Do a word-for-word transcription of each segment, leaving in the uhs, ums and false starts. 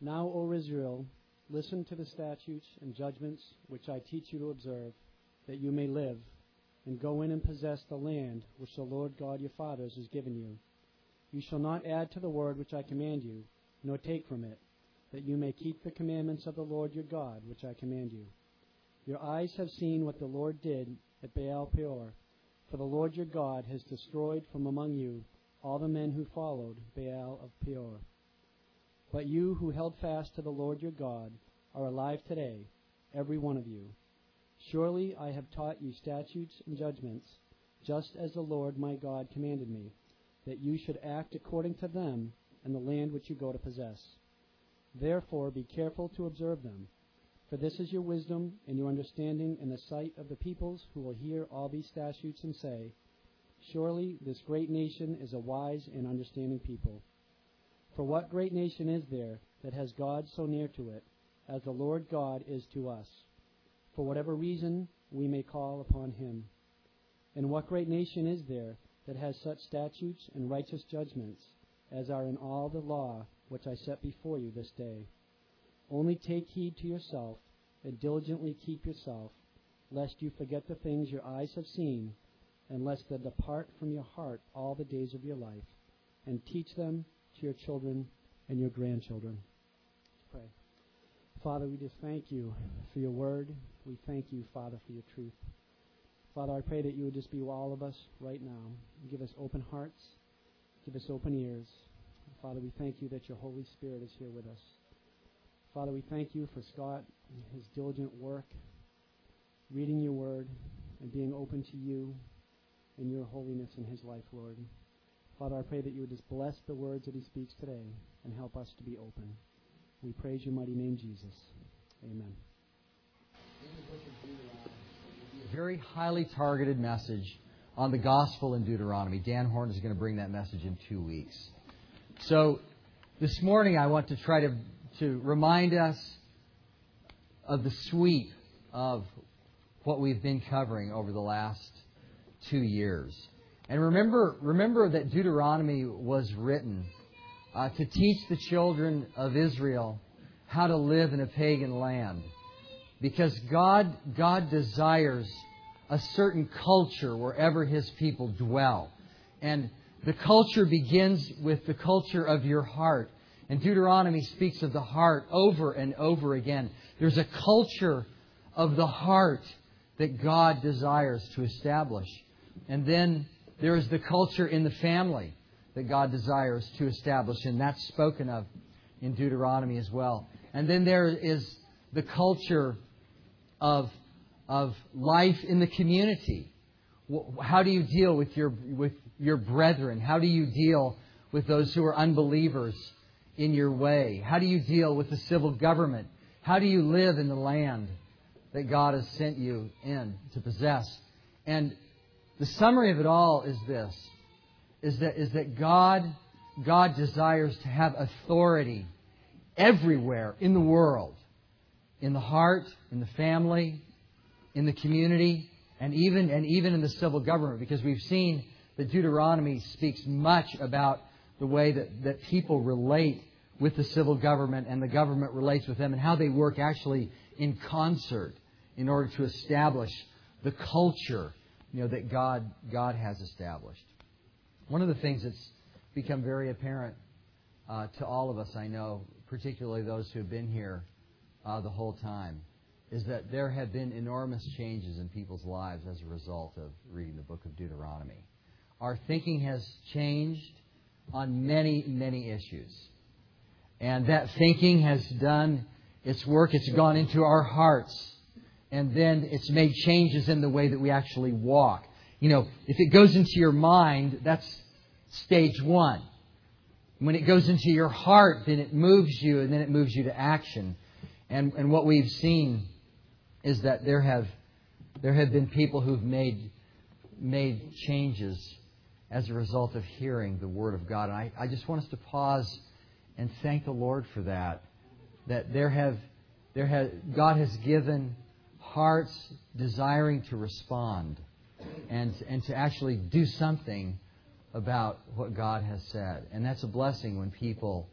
Now, O Israel, listen to the statutes and judgments which I teach you to observe, that you may live, and go in and possess the land which the Lord God your fathers has given you. You shall not add to the word which I command you, nor take from it, that you may keep the commandments of the Lord your God, which I command you. Your eyes have seen what the Lord did at Baal Peor, for the Lord your God has destroyed from among you all the men who followed Baal of Peor. But you who held fast to the Lord your God are alive today, every one of you. Surely I have taught you statutes and judgments, just as the Lord my God commanded me, that you should act according to them in the land which you go to possess. Therefore be careful to observe them, for this is your wisdom and your understanding in the sight of the peoples who will hear all these statutes and say, surely this great nation is a wise and understanding people. For what great nation is there that has God so near to it, as the Lord God is to us? For whatever reason we may call upon him. And what great nation is there that has such statutes and righteous judgments as are in all the law which I set before you this day? Only take heed to yourself, and diligently keep yourself, lest you forget the things your eyes have seen, and lest they depart from your heart all the days of your life, and teach them to your children and your grandchildren. Let's pray. Father, we just thank you for your word. We thank you, Father, for your truth. Father, I pray that you would just be with all of us right now. Give us open hearts. Give us open ears. Father, we thank you that your Holy Spirit is here with us. Father, we thank you for Scott and his diligent work, reading your word, and being open to you and your holiness in his life, Lord. Father, I pray that you would just bless the words that he speaks today and help us to be open. We praise your mighty name, Jesus. Amen. A very highly targeted message on the gospel in Deuteronomy. Dan Horn is going to bring that message in two weeks. So this morning I want to try to, to remind us of the sweep of what we've been covering over the last two years. And remember, remember that Deuteronomy was written uh, to teach the children of Israel how to live in a pagan land. Because God, God desires a certain culture wherever His people dwell. And the culture begins with the culture of your heart. And Deuteronomy speaks of the heart over and over again. There's a culture of the heart that God desires to establish. And then there is the culture in the family that God desires to establish. And that's spoken of in Deuteronomy as well. And then there is the culture of, of life in the community. How do you deal with your, with your brethren? How do you deal with those who are unbelievers in your way? How do you deal with the civil government? How do you live in the land that God has sent you in to possess? And the summary of it all is this, is that, is that God, God desires to have authority everywhere in the world, in the heart, in the family, in the community, and even, and even in the civil government, because we've seen that Deuteronomy speaks much about the way that, that people relate with the civil government and the government relates with them and how they work actually in concert in order to establish the culture, you know, that God, God has established. One of the things that's become very apparent uh, to all of us, I know, particularly those who have been here uh, the whole time, is that there have been enormous changes in people's lives as a result of reading the book of Deuteronomy. Our thinking has changed on many, many issues. And that thinking has done its work. It's gone into our hearts. And then it's made changes in the way that we actually walk. You know, if it goes into your mind, that's stage one. When it goes into your heart, then it moves you, and then it moves you to action. And, and what we've seen is that there have there have been people who've made made changes as a result of hearing the Word of God. And I, I just want us to pause and thank the Lord for that. That there have there have God has given hearts desiring to respond and and to actually do something about what God has said. And that's a blessing when people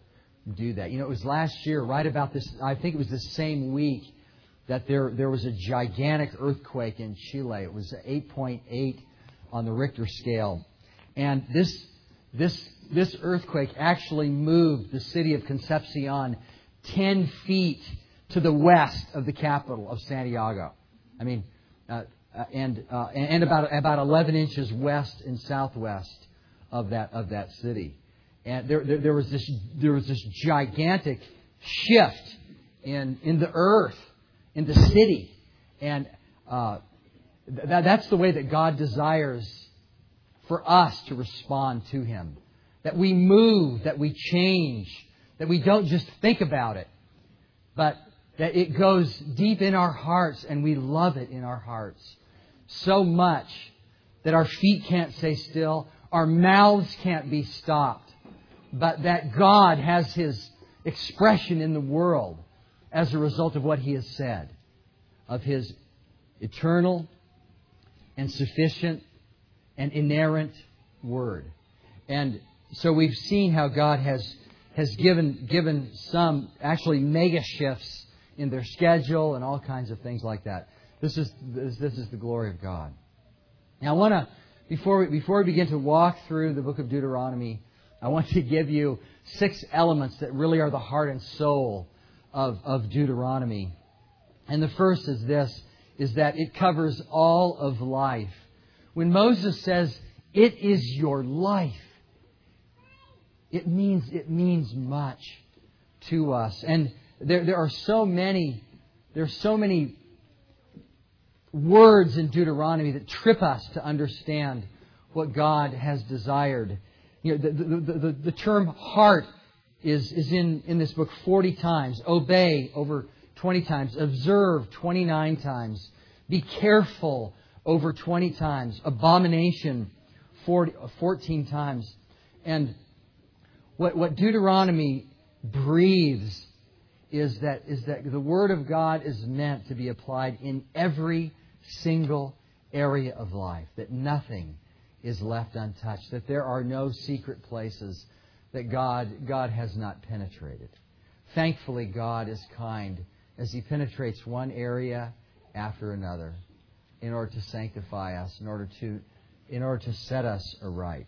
do that. You know, it was last year, right about this, I think it was the same week, that there there was a gigantic earthquake in Chile. It was eight point eight on the Richter scale. And this this this earthquake actually moved the city of Concepcion ten feet to the west of the capital of Santiago. I mean, uh, and uh, and about about eleven inches west and southwest of that of that city. And there, there there was this there was this gigantic shift in in the earth, in the city, and uh, that, that's the way that God desires for us to respond to Him. That we move, that we change, that we don't just think about it, but that it goes deep in our hearts and we love it in our hearts so much that our feet can't stay still, our mouths can't be stopped, but that God has His expression in the world as a result of what He has said, of His eternal and sufficient and inerrant Word. And so we've seen how God has has given given some actually mega shifts in their schedule and all kinds of things like that. This is this, this is the glory of God. Now I want to before we, before we begin to walk through the book of Deuteronomy, I want to give you six elements that really are the heart and soul of, of Deuteronomy. And the first is this, is that it covers all of life. When Moses says, "It is your life," it means it means much to us. And there there are so many there's so many words in Deuteronomy that trip us to understand what God has desired. You know, the, the, the, the term heart is, is in, in this book forty times. Obey over twenty times. Observe twenty-nine times. Be careful over twenty times. Abomination forty, fourteen times. And what, what Deuteronomy breathes is that, is that the Word of God is meant to be applied in every single area of life. That nothing is left untouched. That there are no secret places that God, God has not penetrated. Thankfully, God is kind as He penetrates one area after another in order to sanctify us, in order to, in order to set us aright.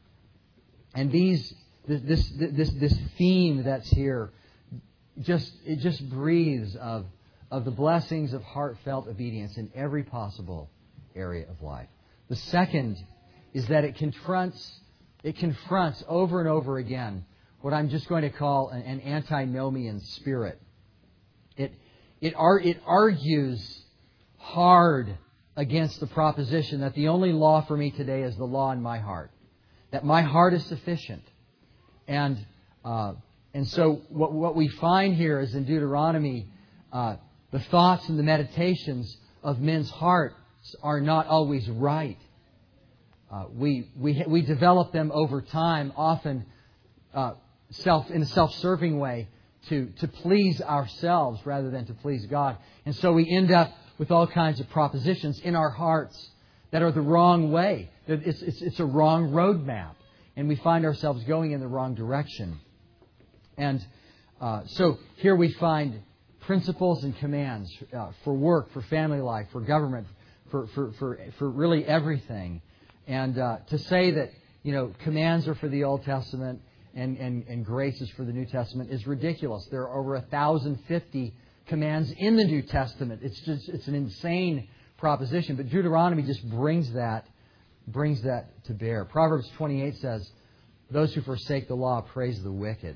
And these, this, this, this theme that's here, just it just breathes of, of the blessings of heartfelt obedience in every possible area of life. The second is that it confronts, it confronts over and over again what I'm just going to call an, an antinomian spirit. It it it argues hard against the proposition that the only law for me today is the law in my heart, that my heart is sufficient, and uh, and so what what we find here is in Deuteronomy, uh, the thoughts and the meditations of men's hearts are not always right. Uh, we we we develop them over time, often uh, self in a self-serving way to to please ourselves rather than to please God, and so we end up with all kinds of propositions in our hearts that are the wrong way. It's it's it's a wrong roadmap, and we find ourselves going in the wrong direction. And uh, so here we find principles and commands uh, for work, for family life, for government, for for for, for really everything. And uh, to say that, you know, commands are for the Old Testament and, and, and grace is for the New Testament is ridiculous. There are over one thousand fifty commands in the New Testament. It's just it's an insane proposition. But Deuteronomy just brings that brings that to bear. Proverbs twenty-eight says, "Those who forsake the law praise the wicked."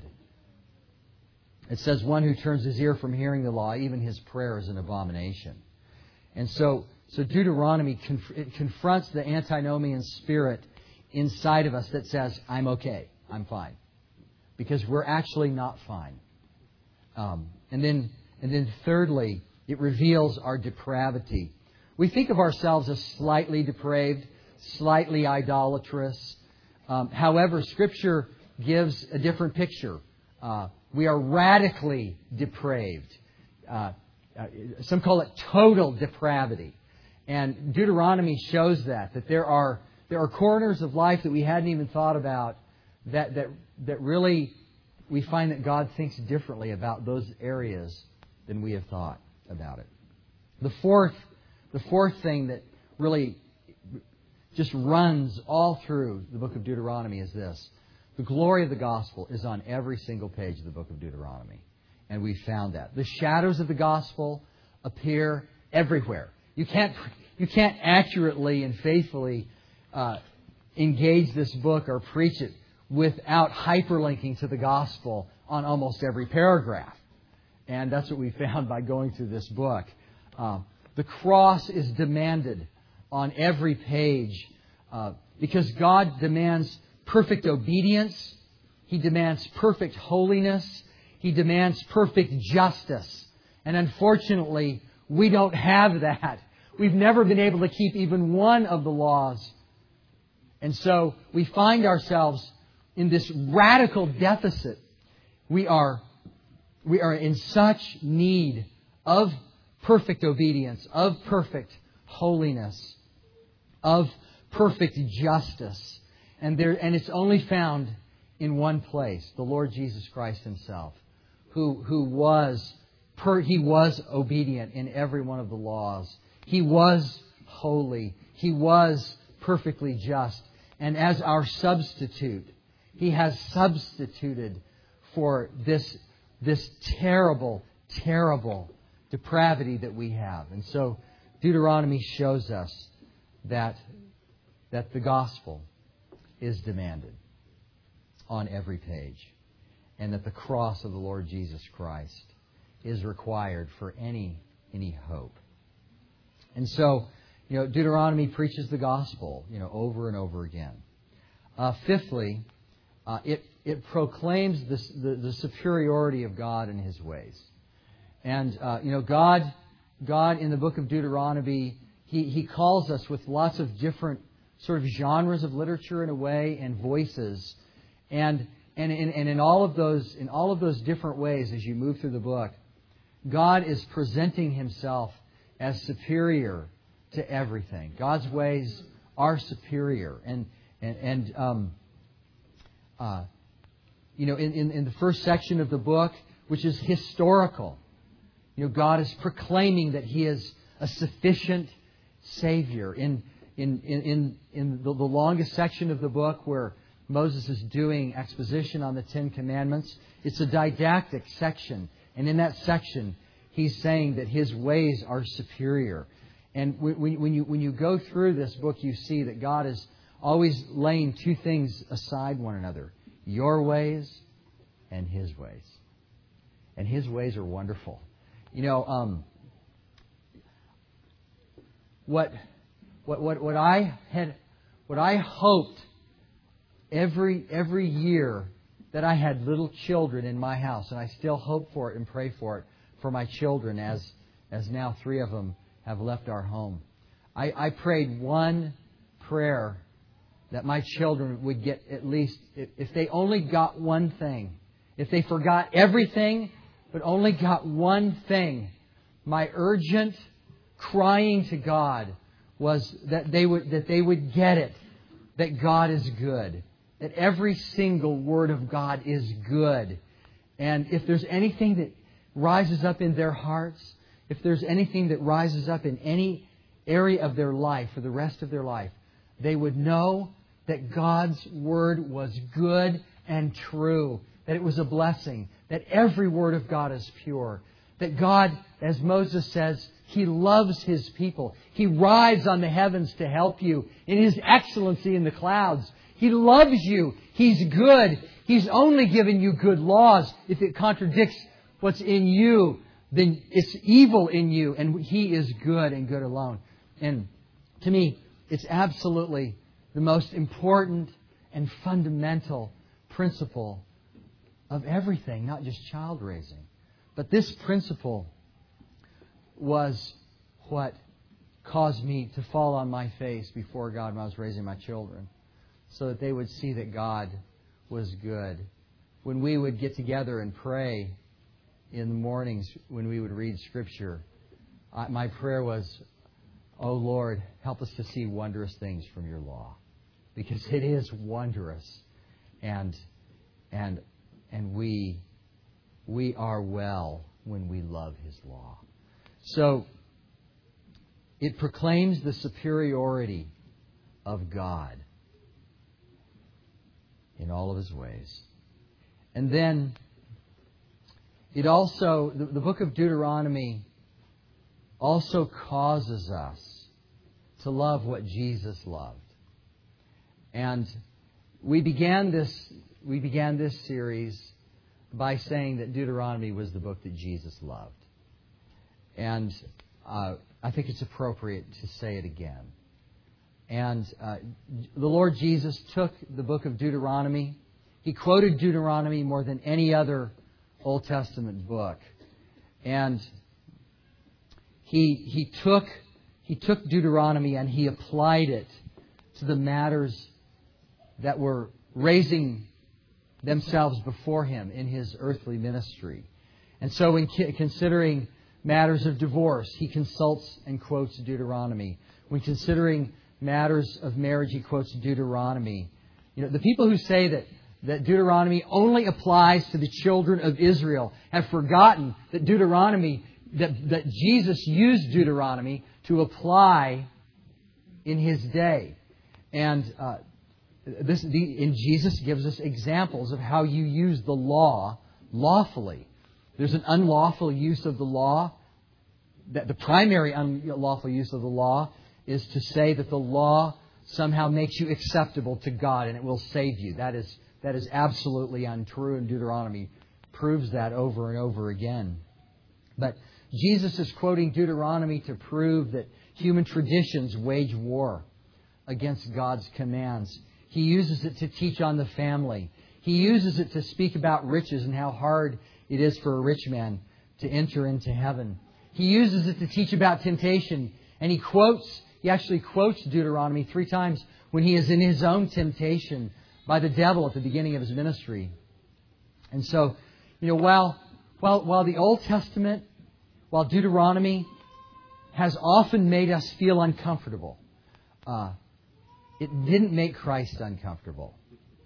It says, "One who turns his ear from hearing the law, even his prayer is an abomination." And so So Deuteronomy conf- it confronts the antinomian spirit inside of us that says, "I'm okay, I'm fine," because we're actually not fine. Um, and then, and then, thirdly, it reveals our depravity. We think of ourselves as slightly depraved, slightly idolatrous. Um, however, Scripture gives a different picture. Uh, we are radically depraved. Uh, uh, some call it total depravity. And Deuteronomy shows that, that there are there are corners of life that we hadn't even thought about that that that really we find that God thinks differently about those areas than we have thought about it. The fourth, the fourth thing that really just runs all through the book of Deuteronomy is this. The glory of the gospel is on every single page of the book of Deuteronomy. And we found that. The shadows of the gospel appear everywhere. You can't, you can't accurately and faithfully uh, engage this book or preach it without hyperlinking to the gospel on almost every paragraph. And that's what we found by going through this book. Um, the cross is demanded on every page uh, because God demands perfect obedience. He demands perfect holiness. He demands perfect justice. And unfortunately, we don't have that. We've never been able to keep even one of the laws. And so we find ourselves in this radical deficit. We are, we are in such need of perfect obedience, of perfect holiness, of perfect justice. And there, and it's only found in one place, the Lord Jesus Christ Himself, who, who was, per, He was obedient in every one of the laws. He was holy. He was perfectly just. And as our substitute, He has substituted for this, this terrible, terrible depravity that we have. And so Deuteronomy shows us that, that the gospel is demanded on every page, and that the cross of the Lord Jesus Christ is required for any, any hope. And so, you know, Deuteronomy preaches the gospel, you know, over and over again. Uh, fifthly, uh, it it proclaims this, the the superiority of God and His ways. And uh, you know, God God in the book of Deuteronomy, He He calls us with lots of different sort of genres of literature in a way and voices, and and in and in all of those in all of those different ways as you move through the book, God is presenting Himself as superior to everything. God's ways are superior, and and and um, uh, you know, in, in in the first section of the book, which is historical, you know, God is proclaiming that He is a sufficient Savior. In in in in, in the, the longest section of the book, where Moses is doing exposition on the Ten Commandments, it's a didactic section, and in that section, He's saying that His ways are superior. And when, when you when you go through this book, you see that God is always laying two things aside one another: your ways and His ways. And His ways are wonderful. You know, um, what what what what I had what I hoped every every year that I had little children in my house, and I still hope for it and pray for it for my children, as as now three of them have left our home. I, I prayed one prayer that my children would get at least, if, if they only got one thing, if they forgot everything but only got one thing, my urgent crying to God was that they would that they would get it, that God is good, that every single word of God is good. And if there's anything that rises up in their hearts, if there's anything that rises up in any area of their life for the rest of their life, they would know that God's Word was good and true, that it was a blessing, that every word of God is pure, that God, as Moses says, He loves His people. He rides on the heavens to help you in His excellency in the clouds. He loves you. He's good. He's only given you good laws. If it contradicts what's in you, then it's evil in you, and He is good and good alone. And to me, it's absolutely the most important and fundamental principle of everything, not just child raising. But this principle was what caused me to fall on my face before God when I was raising my children, so that they would see that God was good. When we would get together and pray in the mornings, when we would read Scripture, I, my prayer was, "Oh Lord, help us to see wondrous things from Your law," because it is wondrous, and and and we we are well when we love His law. So it proclaims the superiority of God in all of His ways. And then it also, the, the book of Deuteronomy also causes us to love what Jesus loved. And we began this we began this series by saying that Deuteronomy was the book that Jesus loved. And uh, I think it's appropriate to say it again. And uh, the Lord Jesus took the book of Deuteronomy. He quoted Deuteronomy more than any other Old Testament book. And he he took he took Deuteronomy and he applied it to the matters that were raising themselves before Him in His earthly ministry. And so in considering matters of divorce, He consults and quotes Deuteronomy. When considering matters of marriage, He quotes Deuteronomy. You know, the people who say that, that Deuteronomy only applies to the children of Israel have forgotten that Deuteronomy, that, that Jesus used Deuteronomy to apply in His day. And uh, This, the, and Jesus gives us examples of how you use the law lawfully. There's an unlawful use of the law. That the primary unlawful use of the law is to say that the law somehow makes you acceptable to God and it will save you. That is that is absolutely untrue, and Deuteronomy proves that over and over again. But Jesus is quoting Deuteronomy to prove that human traditions wage war against God's commands. He uses it to teach on the family. He uses it to speak about riches and how hard it is for a rich man to enter into heaven. He uses it to teach about temptation. And he quotes, he actually quotes Deuteronomy three times when he is in his own temptation by the devil at the beginning of his ministry. And so, you know, while, while, while the Old Testament, while Deuteronomy has often made us feel uncomfortable, uh, it didn't make Christ uncomfortable.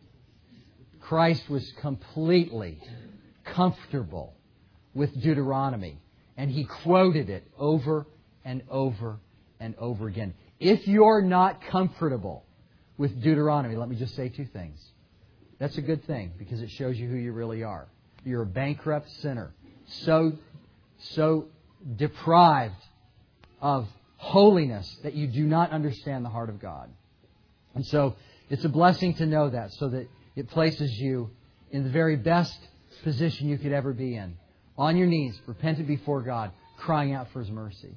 Christ was completely comfortable with Deuteronomy. And He quoted it over and over and over again. If you're not comfortable with Deuteronomy, let me just say two things. That's a good thing because it shows you who you really are. You're a bankrupt sinner. So, so deprived of holiness that you do not understand the heart of God. And so it's a blessing to know that so that it places you in the very best position you could ever be in. On your knees, repentant before God, crying out for His mercy.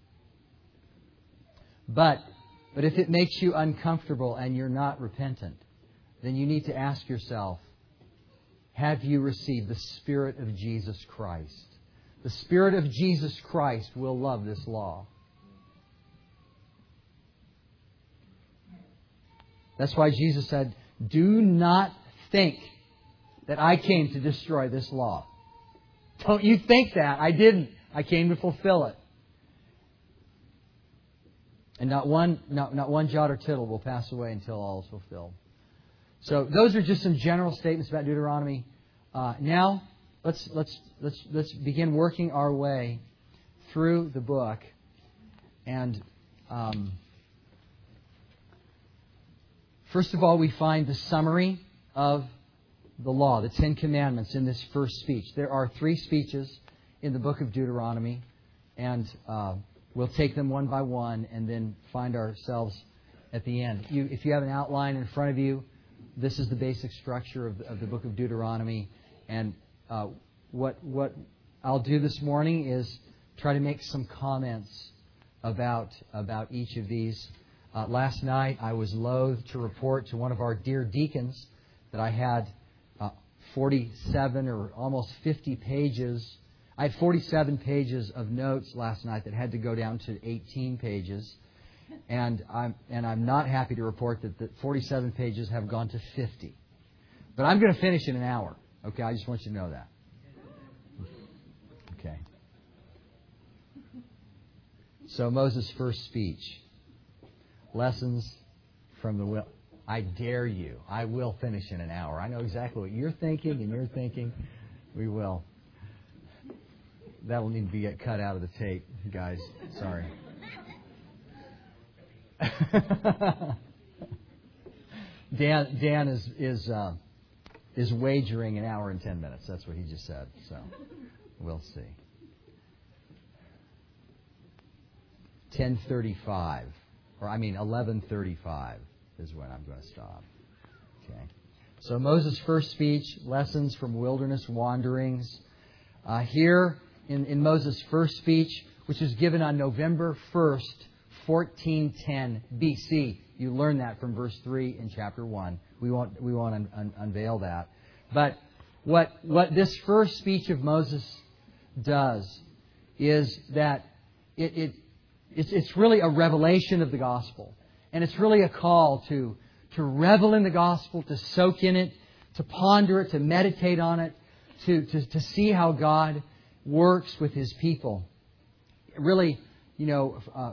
But, but if it makes you uncomfortable and you're not repentant, then you need to ask yourself, have you received the Spirit of Jesus Christ? The Spirit of Jesus Christ will love this law. That's why Jesus said, do not think that I came to destroy this law. Don't you think that. I didn't. I came to fulfill it. And not one, not, not one jot or tittle will pass away until all is fulfilled. So those are just some general statements about Deuteronomy. Uh, now let's let's let's let's begin working our way through the book. And um, first of all, we find the summary of the law, the Ten Commandments, in this first speech. There are three speeches in the book of Deuteronomy, and uh, we'll take them one by one and then find ourselves at the end. You, if you have an outline in front of you, this is the basic structure of the, of the book of Deuteronomy. And uh, what what I'll do this morning is try to make some comments about about each of these. Uh, last night, I was loath to report to one of our dear deacons that I had uh, forty-seven or almost fifty pages. I had forty-seven pages of notes last night that had to go down to eighteen pages. And I'm and I'm not happy to report that the forty-seven pages have gone to fifty. But I'm going to finish in an hour. Okay, I just want you to know that. Okay. So Moses' first speech. Lessons from the I dare you. I will finish in an hour. I know exactly what you're thinking and you're thinking. We will. That'll need to be cut out of the tape, guys. Sorry. Dan Dan is is uh, is wagering an hour and ten minutes. That's what he just said. So we'll see. ten thirty-five, or I mean eleven thirty-five is when I'm going to stop. Okay. So Moses' first speech, lessons from wilderness wanderings. Uh, here in, in Moses' first speech, which is given on November first, fourteen ten B C. You learn that from verse three in chapter one. We won't we won't un, un, unveil that. But what what this first speech of Moses does is that it, it it's it's really a revelation of the gospel, and it's really a call to to revel in the gospel, to soak in it, to ponder it, to meditate on it, to to, to see how God works with His people. Really, you know. Uh,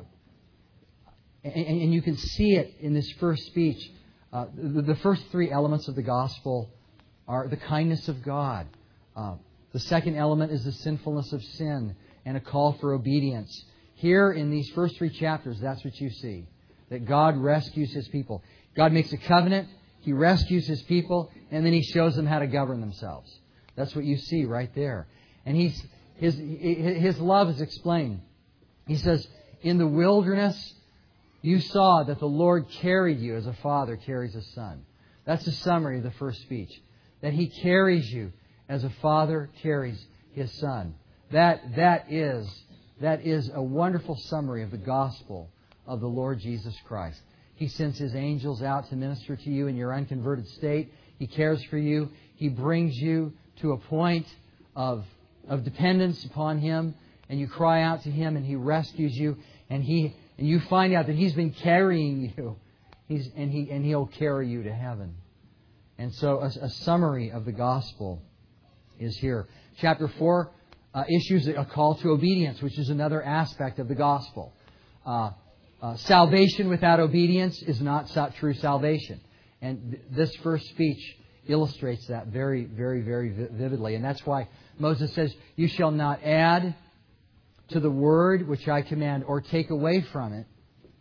And, and you can see it in this first speech. Uh, the, the first three elements of the gospel are the kindness of God. Uh, the second element is the sinfulness of sin and a call for obedience. Here in these first three chapters, that's what you see. That God rescues His people. God makes a covenant. He rescues His people. And then He shows them how to govern themselves. That's what you see right there. And he's, His, His love is explained. He says, in the wilderness, you saw that the Lord carried you as a father carries a son. That's a summary of the first speech. That He carries you as a father carries his son. That, that is, that is a wonderful summary of the gospel of the Lord Jesus Christ. He sends His angels out to minister to you in your unconverted state. He cares for you. He brings you to a point of, of dependence upon Him. And you cry out to Him and He rescues you. And He... And you find out that He's been carrying you. He's, and, he, and He'll carry you to heaven. And so a, a summary of the gospel is here. Chapter four uh, issues a call to obedience, which is another aspect of the gospel. Uh, uh, salvation without obedience is not true salvation. And th- this first speech illustrates that very, very, very vividly. And that's why Moses says, you shall not add to the word which I command, or take away from it,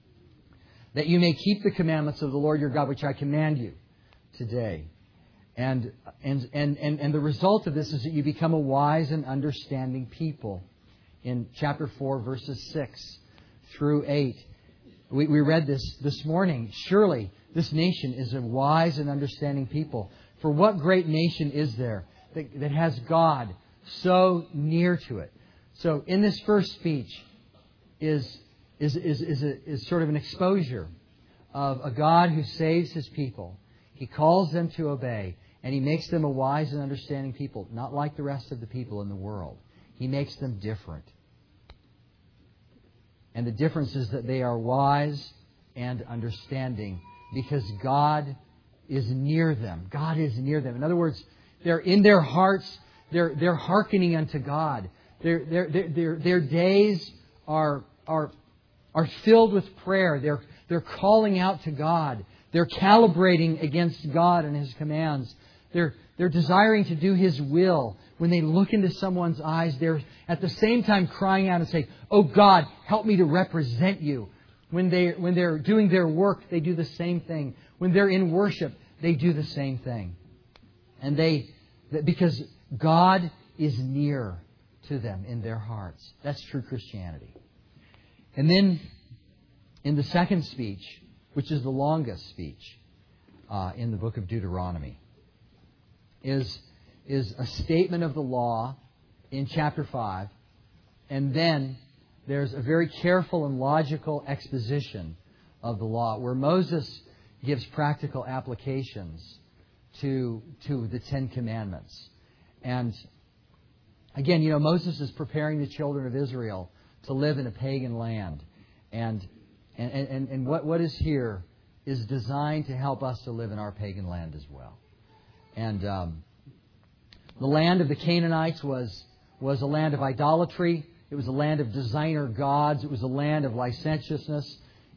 that you may keep the commandments of the Lord your God, which I command you today. And and and and, and the result of this is that you become a wise and understanding people. In chapter four, verses six through eight, we, we read this this morning. Surely this nation is a wise and understanding people. For what great nation is there that, that has God so near to it? So in this first speech is, is, is, is, a, is sort of an exposure of a God who saves His people. He calls them to obey, and He makes them a wise and understanding people, not like the rest of the people in the world. He makes them different. And the difference is that they are wise and understanding because God is near them. God is near them. In other words, they're in their hearts, they're, they're hearkening unto God. Their, their, their, their days are, are, are filled with prayer. They're, they're calling out to God. They're calibrating against God and His commands. They're, they're desiring to do His will. When they look into someone's eyes, they're at the same time crying out and saying, oh God, help me to represent You. When, they, when they're doing their work, they do the same thing. When they're in worship, they do the same thing. And they, because God is near to them in their hearts. That's true Christianity. And then in the second speech, which is the longest speech uh, in the book of Deuteronomy, is, is a statement of the law in chapter five. And then there's a very careful and logical exposition of the law where Moses gives practical applications to, to the Ten Commandments. And again, you know, Moses is preparing the children of Israel to live in a pagan land. And and, and, and what, what is here is designed to help us to live in our pagan land as well. And um, the land of the Canaanites was, was a land of idolatry. It was a land of designer gods. It was a land of licentiousness.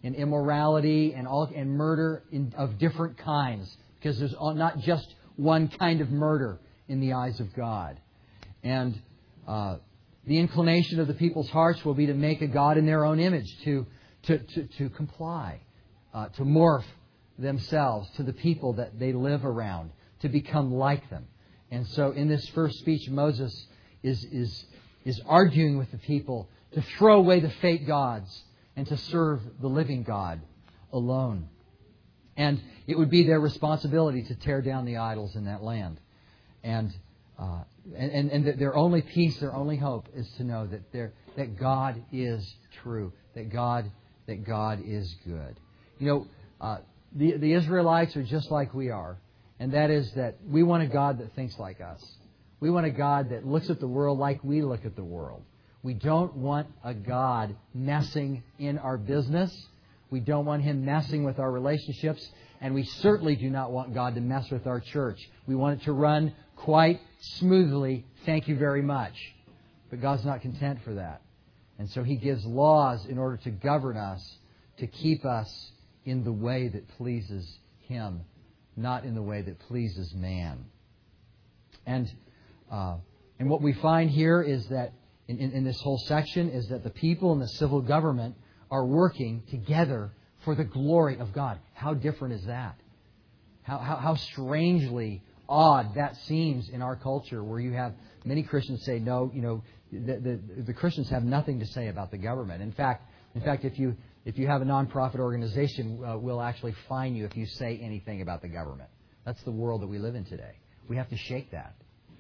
and immorality and all and murder in, of different kinds, because there's not just one kind of murder in the eyes of God. And uh, the inclination of the people's hearts will be to make a God in their own image, to to to, to comply, uh, to morph themselves to the people that they live around, to become like them. And so in this first speech, Moses is is is arguing with the people to throw away the fake gods and to serve the living God alone. And it would be their responsibility to tear down the idols in that land. And uh, and, and and their only peace, their only hope is to know that they're, that God is true, that God that God is good. You know, uh, the the Israelites are just like we are, and that is that we want a God that thinks like us. We want a God that looks at the world like we look at the world. We don't want a God messing in our business. We don't want Him messing with our relationships. And we certainly do not want God to mess with our church. We want it to run quite smoothly. Thank you very much. But God's not content for that. And so He gives laws in order to govern us, to keep us in the way that pleases Him, not in the way that pleases man. And uh, and what we find here is that in, in, in this whole section is that the people and the civil government are working together for the glory of God. How different is that? How, how, how strangely odd that seems in our culture, where you have many Christians say, no, you know, the, the, the Christians have nothing to say about the government. In fact, in fact, if you if you have a nonprofit organization, uh, we'll actually fine you if you say anything about the government. That's the world that we live in today. We have to shake that.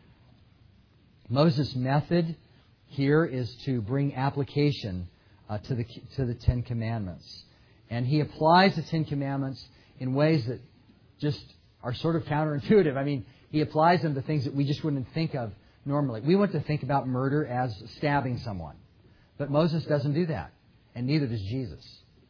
Moses' method here is to bring application uh, to the to the Ten Commandments. And he applies the Ten Commandments in ways that just are sort of counterintuitive. I mean, he applies them to things that we just wouldn't think of normally. We want to think about murder as stabbing someone. But Moses doesn't do that. And neither does Jesus.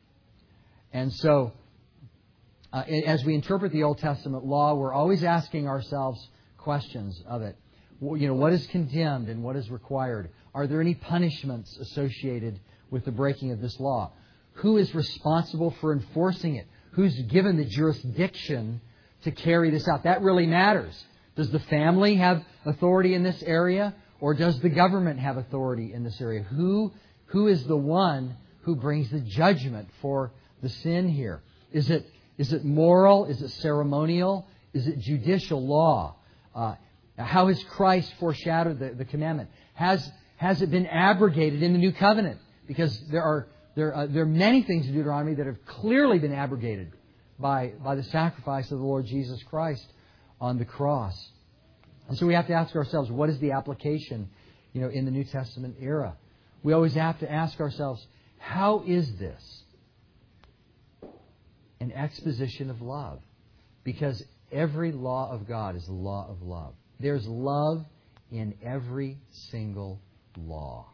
And so, uh, as we interpret the Old Testament law, we're always asking ourselves questions of it. You know, what is condemned and what is required? Are there any punishments associated with the breaking of this law? Who is responsible for enforcing it? Who's given the jurisdiction to carry this out? That really matters. Does the family have authority in this area, or does the government have authority in this area? Who, who is the one who brings the judgment for the sin here? Is it, is it moral? Is it ceremonial? Is it judicial law? Uh, how has Christ foreshadowed the, the commandment? Has, has it been abrogated in the New Covenant? Because there are There, uh, there are many things in Deuteronomy that have clearly been abrogated by, by the sacrifice of the Lord Jesus Christ on the cross. And so we have to ask ourselves, what is the application, you know, in the New Testament era? We always have to ask ourselves, how is this an exposition of love? Because every law of God is the law of love. There's love in every single law.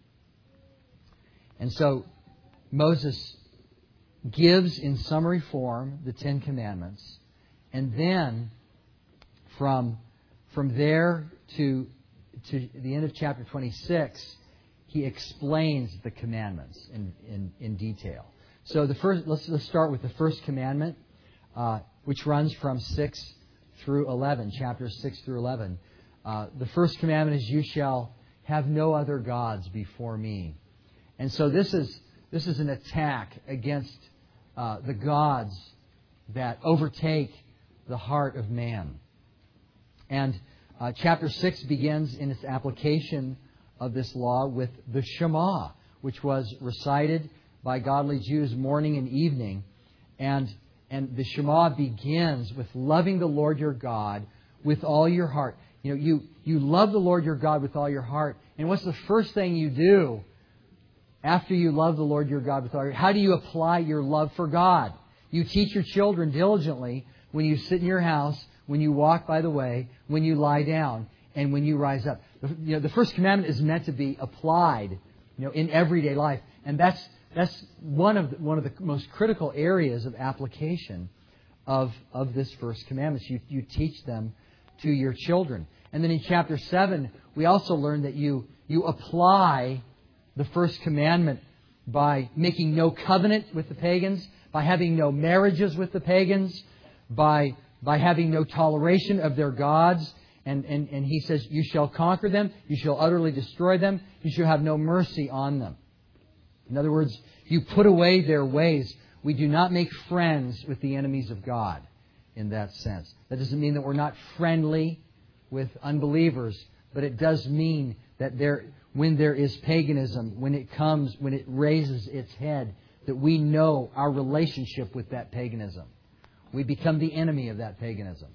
And so Moses gives in summary form the Ten Commandments, and then from, from there to, to the end of chapter twenty-six, he explains the commandments in, in, in detail. So the first, let's, let's start with the first commandment, uh, which runs from six through eleven, chapters six through eleven. Uh, the first commandment is, "You shall have no other gods before me." And so this is This is an attack against uh, the gods that overtake the heart of man. And uh, chapter six begins in its application of this law with the Shema, which was recited by godly Jews morning and evening. And, and the Shema begins with loving the Lord your God with all your heart. You know, you, you love the Lord your God with all your heart. And what's the first thing you do after you love the Lord your God with all your heart? How do you apply your love for God? You teach your children diligently when you sit in your house, when you walk by the way, when you lie down, and when you rise up. You know, the first commandment is meant to be applied, you know, in everyday life, and that's that's one of the, one of the most critical areas of application of of this first commandment. You you teach them to your children, and then in chapter seven we also learn that you you apply the first commandment by making no covenant with the pagans, by having no marriages with the pagans, by, by having no toleration of their gods. And, and, and he says, you shall conquer them, you shall utterly destroy them, you shall have no mercy on them. In other words, you put away their ways. We do not make friends with the enemies of God in that sense. That doesn't mean that we're not friendly with unbelievers, but it does mean that there, when there is paganism, when it comes, when it raises its head, that we know our relationship with that paganism. We become the enemy of that paganism.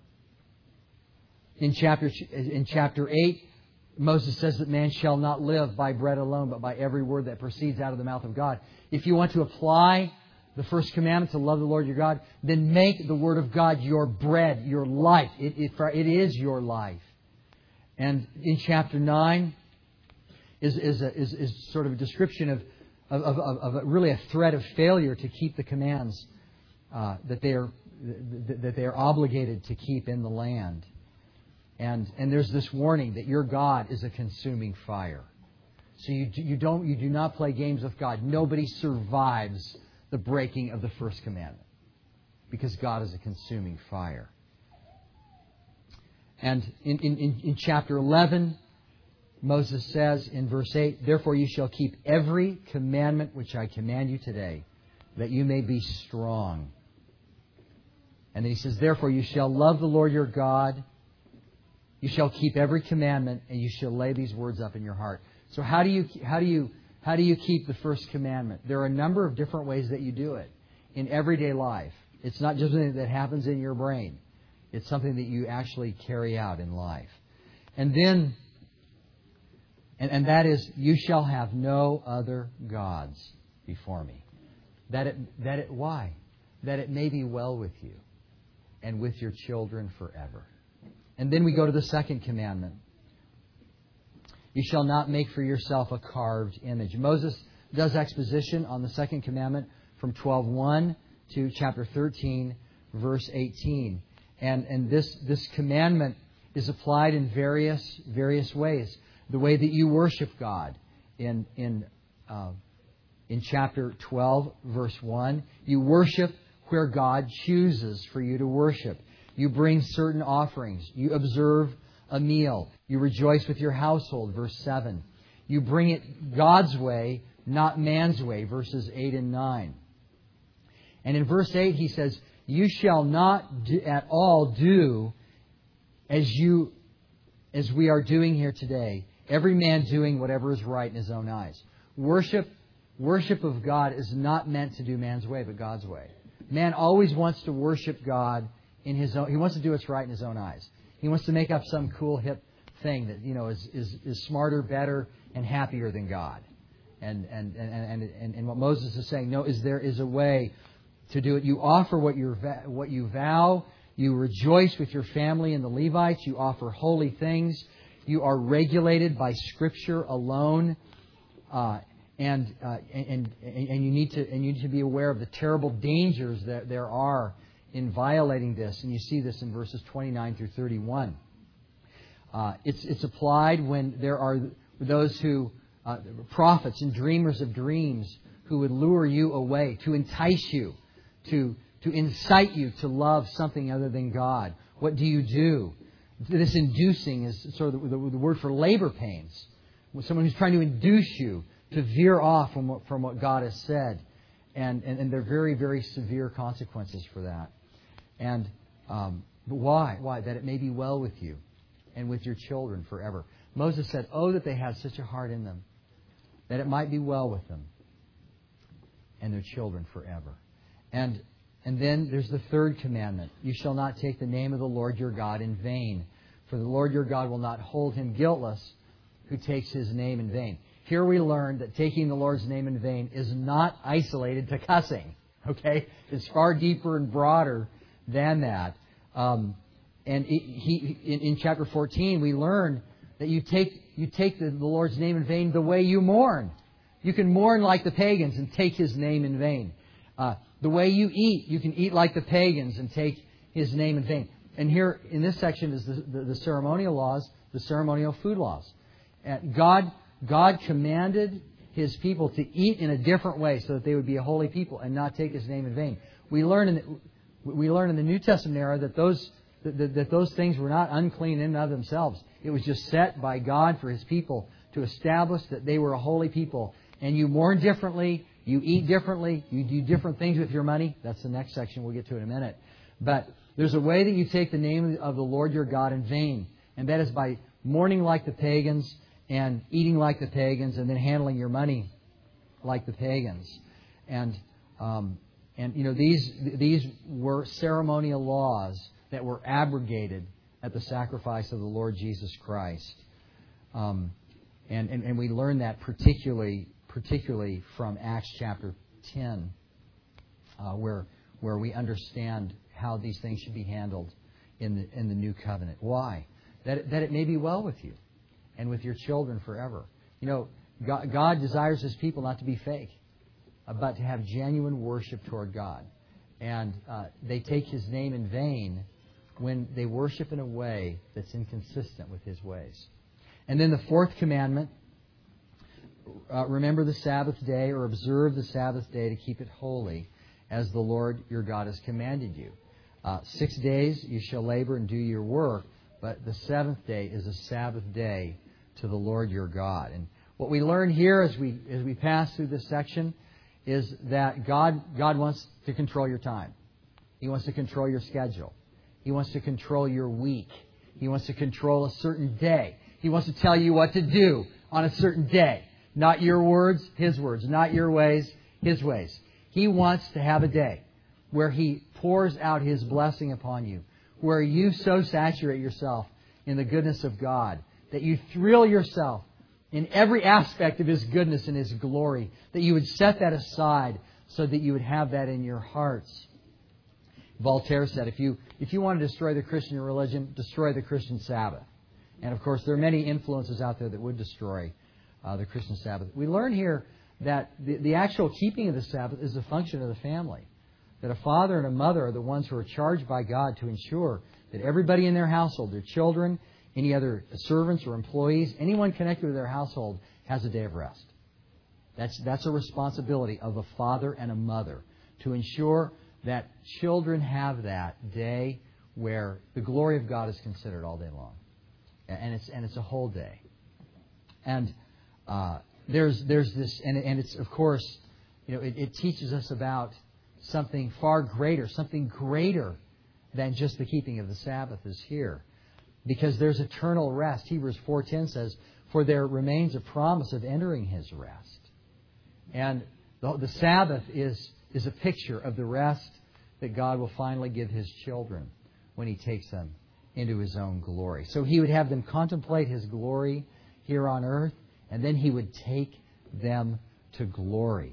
In chapter, in chapter eight, Moses says that man shall not live by bread alone, but by every word that proceeds out of the mouth of God. If you want to apply the first commandment to love the Lord your God, then make the Word of God your bread, your life. It, it, it is your life. And in chapter nine is, is, a, is, is sort of a description of, of, of, of a, really a threat of failure to keep the commands uh, that they are that they are obligated to keep in the land. And and there's this warning that your God is a consuming fire. So you you don't you do not play games with God. Nobody survives the breaking of the first commandment, because God is a consuming fire. And in, in, in chapter eleven, Moses says in verse eight, therefore you shall keep every commandment which I command you today, that you may be strong. And then he says, therefore you shall love the Lord your God. You shall keep every commandment, and you shall lay these words up in your heart. So how do you how do you how do you keep the first commandment? There are a number of different ways that you do it in everyday life. It's not just something that happens in your brain. It's something that you actually carry out in life. And then, and, and that is, you shall have no other gods before me. That it that it why? That it may be well with you and with your children forever. And then we go to the second commandment. You shall not make for yourself a carved image. Moses does exposition on the second commandment from twelve one to chapter thirteen, verse eighteen. And, and this, this commandment is applied in various, various ways. The way that you worship God in, in, uh, in chapter twelve, verse one. You worship where God chooses for you to worship. You bring certain offerings. You observe a meal. You rejoice with your household, verse seven. You bring it God's way, not man's way, verses eight and nine. And in verse eight he says, you shall not do, at all do as you, as we are doing here today. Every man doing whatever is right in his own eyes. Worship, worship of God is not meant to do man's way, but God's way. Man always wants to worship God in his own. He wants to do what's right in his own eyes. He wants to make up some cool, hip thing that, you know, is, is, is smarter, better, and happier than God. And and, and, and, and and what Moses is saying, no, is there is a way to do it. You offer what you what you vow. You rejoice with your family and the Levites. You offer holy things. You are regulated by Scripture alone, uh, and, uh, and and and you need to and you need to be aware of the terrible dangers that there are in violating this. And you see this in verses twenty-nine through thirty-one. Uh, it's it's applied when there are those who uh, prophets and dreamers of dreams who would lure you away, to entice you, to to incite you to love something other than God. What do you do? This inducing is sort of the, the, the word for labor pains. Someone who's trying to induce you to veer off from what, from what God has said. And, and, and there are very, very severe consequences for that. And um, but why? Why? That it may be well with you and with your children forever. Moses said, oh, that they had such a heart in them, that it might be well with them and their children forever. And and then there's the third commandment. You shall not take the name of the Lord your God in vain, for the Lord your God will not hold him guiltless who takes his name in vain. Here we learn that taking the Lord's name in vain is not isolated to cussing. Okay? It's far deeper and broader than that. Um, and it, he, in, in chapter fourteen, we learn that you take you take the, the Lord's name in vain the way you mourn. You can mourn like the pagans and take his name in vain. Uh, the way you eat, you can eat like the pagans and take his name in vain. And here in this section is the, the, the ceremonial laws, the ceremonial food laws. And God, God commanded His people to eat in a different way so that they would be a holy people and not take His name in vain. We learn in the, we learn in the New Testament era that those that, that those things were not unclean in and of themselves. It was just set by God for His people to establish that they were a holy people. And you mourn differently, you eat differently, you do different things with your money. That's the next section we'll get to in a minute. But there's a way that you take the name of the Lord your God in vain. And that is by mourning like the pagans and eating like the pagans and then handling your money like the pagans. And, um, and you know, these, these were ceremonial laws that were abrogated at the sacrifice of the Lord Jesus Christ. Um, and, and, and we learn that particularly particularly from Acts chapter ten, uh, where where we understand how these things should be handled in the in the new covenant. Why? That it, that it may be well with you and with your children forever. You know, God, God desires His people not to be fake, but to have genuine worship toward God. And uh, they take His name in vain when they worship in a way that's inconsistent with His ways. And then the fourth commandment, uh, remember the Sabbath day, or observe the Sabbath day to keep it holy, as the Lord your God has commanded you. Uh, six days you shall labor and do your work, but the seventh day is a Sabbath day to the Lord your God. And what we learn here as we as we pass through this section is that God God wants to control your time. He wants to control your schedule. He wants to control your week. He wants to control a certain day. He wants to tell you what to do on a certain day. Not your words, His words. Not your ways, His ways. He wants to have a day where He pours out His blessing upon you, where you so saturate yourself in the goodness of God that you thrill yourself in every aspect of His goodness and His glory, that you would set that aside so that you would have that in your hearts. Voltaire said, if you if you want to destroy the Christian religion, destroy the Christian Sabbath. And of course, there are many influences out there that would destroy uh, the Christian Sabbath. We learn here that the, the actual keeping of the Sabbath is a function of the family. That a father and a mother are the ones who are charged by God to ensure that everybody in their household, their children, any other servants or employees, anyone connected with their household has a day of rest. That's, that's a responsibility of a father and a mother to ensure that children have that day where the glory of God is considered all day long. And it's and it's a whole day. And uh, there's there's this, and, and it's, of course, you know, it, it teaches us about something far greater, something greater than just the keeping of the Sabbath is here. Because there's eternal rest. Hebrews four ten says, for there remains a promise of entering His rest. And the, the Sabbath is, is a picture of the rest that God will finally give His children when He takes them into His own glory. So He would have them contemplate His glory here on earth, and then He would take them to glory.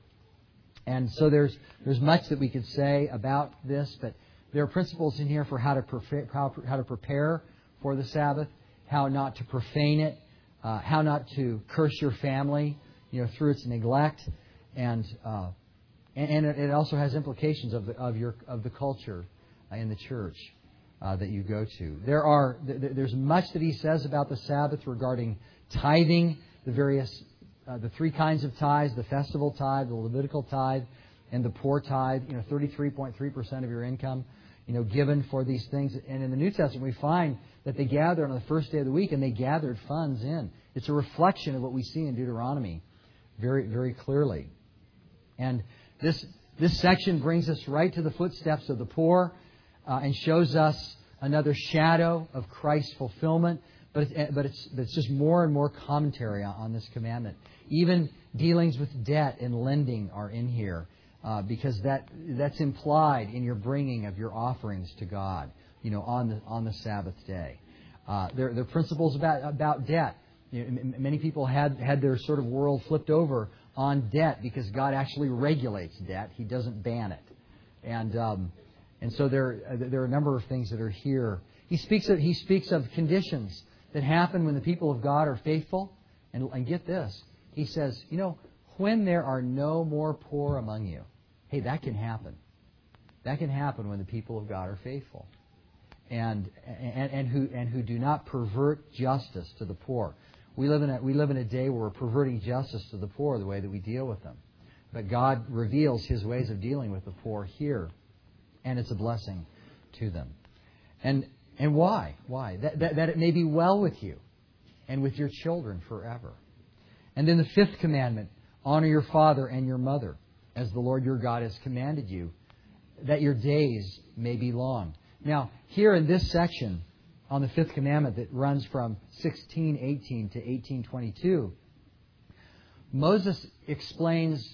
And so there's there's much that we could say about this, but there are principles in here for how to prepare, how, how to prepare for the Sabbath, how not to profane it, uh, how not to curse your family, you know, through its neglect, and uh, and, and it also has implications of the of your of the culture in the church uh, that you go to. There are there's much that he says about the Sabbath regarding tithing, the various uh, the three kinds of tithes: the festival tithe, the Levitical tithe, and the poor tithe. You know, thirty-three point three percent of your income, you know, given for these things. And in the New Testament, we find that they gathered on the first day of the week, and they gathered funds in. It's a reflection of what we see in Deuteronomy very, very clearly. And this this section brings us right to the footsteps of the poor uh, and shows us another shadow of Christ's fulfillment. But it, but it's it's just more and more commentary on, on this commandment. Even dealings with debt and lending are in here uh, because that that's implied in your bringing of your offerings to God, you know, on the on the Sabbath day. Uh, there, there are principles about about debt. You know, many people had had their sort of world flipped over on debt because God actually regulates debt. He doesn't ban it, and um, and so there there are a number of things that are here. He speaks of he speaks of conditions that happen when the people of God are faithful, and, and get this. He says, you know, when there are no more poor among you, hey, that can happen. That can happen when the people of God are faithful, and and, and who and who do not pervert justice to the poor. We live in a, we live in a day where we're perverting justice to the poor, the way that we deal with them. But God reveals His ways of dealing with the poor here, and it's a blessing to them. And and why? Why? That, that, that it may be well with you and with your children forever. And then the fifth commandment, honor your father and your mother, as the Lord your God has commanded you, that your days may be long. Now, here in this section on the fifth commandment that runs from sixteen eighteen to eighteen twenty-two, Moses explains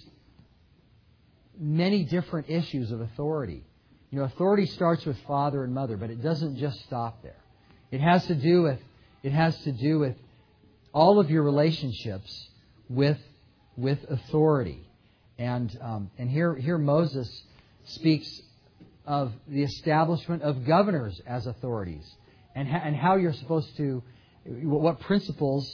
many different issues of authority. You know, authority starts with father and mother, but it doesn't just stop there. It has to do with it has to do with all of your relationships with with authority. And um, and here here Moses speaks of the establishment of governors as authorities, and ha- and how you're supposed to, what principles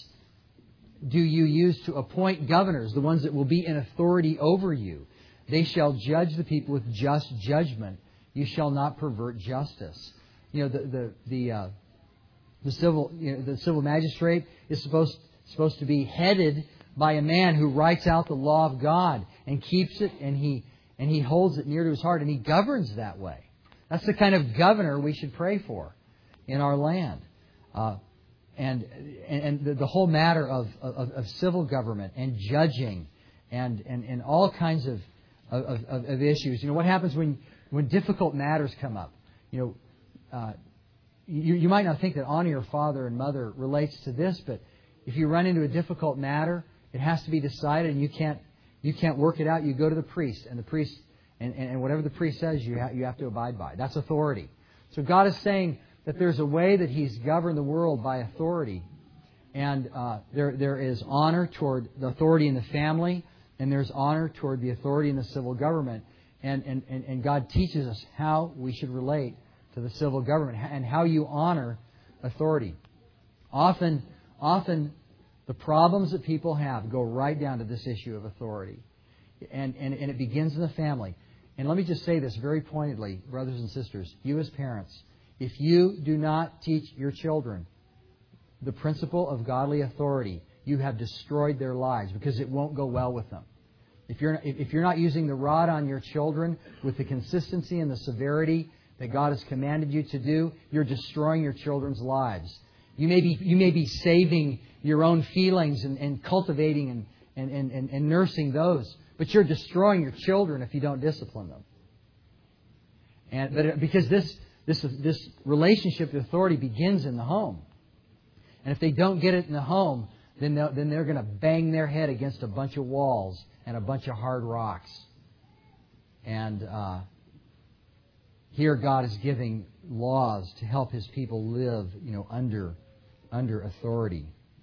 do you use to appoint governors, the ones that will be in authority over you. They shall judge the people with just judgment. You shall not pervert justice. You know, the the the uh, the civil you know, the civil magistrate is supposed supposed to be headed by a man who writes out the law of God and keeps it, and he and he holds it near to his heart, and he governs that way. That's the kind of governor we should pray for in our land. Uh, and and the, the whole matter of, of, of civil government and judging and, and, and all kinds of, of, of, of issues. You know, what happens when, when difficult matters come up? You know, uh, you, you might not think that honor your father and mother relates to this, but if you run into a difficult matter, it has to be decided, and you can't you can't work it out. You go to the priest, and the priest and, and whatever the priest says, you ha- you have to abide by. That's authority. So God is saying that there's a way that He's governed the world by authority, and uh, there there is honor toward the authority in the family, and there's honor toward the authority in the civil government, and and, and, and God teaches us how we should relate to the civil government and how you honor authority. Often, often. The problems that people have go right down to this issue of authority. And, and, and it begins in the family. And let me just say this very pointedly, brothers and sisters, you as parents, if you do not teach your children the principle of godly authority, you have destroyed their lives, because it won't go well with them. If you're, if you're not using the rod on your children with the consistency and the severity that God has commanded you to do, you're destroying your children's lives. You may be, you may be saving your own feelings and, and cultivating and, and, and, and nursing those, but you're destroying your children if you don't discipline them. And but because this this this relationship with authority begins in the home, and if they don't get it in the home, then they'll, then they're going to bang their head against a bunch of walls and a bunch of hard rocks. And uh, here God is giving laws to help His people live, you know, under under authority.